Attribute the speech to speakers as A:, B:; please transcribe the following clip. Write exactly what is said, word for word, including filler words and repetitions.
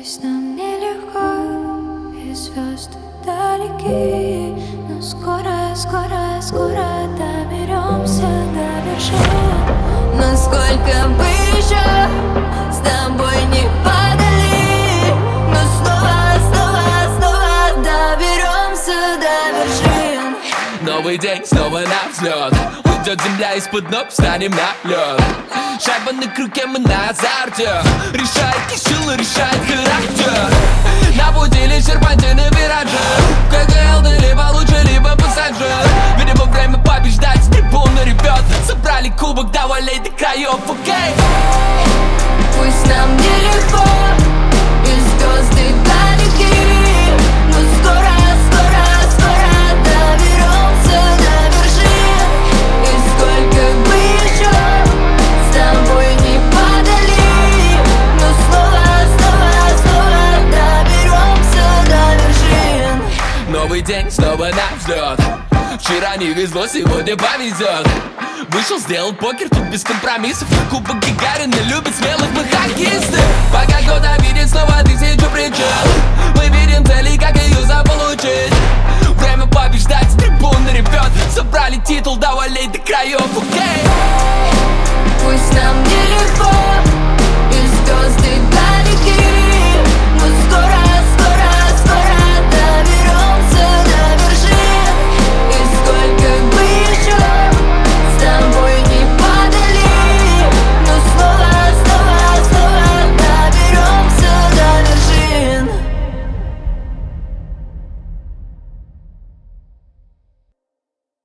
A: Пусть нам нелегко и звезды далеки, но скоро, скоро, скоро доберемся до вершин. Насколько бы еще с тобой не падали, но снова, снова, снова доберемся до вершин.
B: Новый день, снова на взлет. Уйдет земля из-под ног, встанем на лед. Шайба на круге, мы на азарте. Решает не сила, решает характер. На пути лишь серпантины виражи. КГЛ ты либо лучше, либо пассажир. Видимо, время побеждать, трибуна ревет. Собрали кубок, давай лей до краев, окей.
A: Пусть нам нелегко и звезды далеки, но скоро, скоро, скоро доберемся до вершин. И сколько бы еще с тобой не падали, но снова, снова, снова доберемся до вершин.
B: Новый день, снова на взлет. Вчера не везло, сегодня повезет. Вышел, сделал покер, тут без компромиссов. Кубок Гагарина любит смелых мы хоккеисты. Пока кто-то видит снова тысячу причин, мы видим цели, как ее заполучить. Время побеждать, трибуна ревет. Собрали титул, давай лей до краев, окей.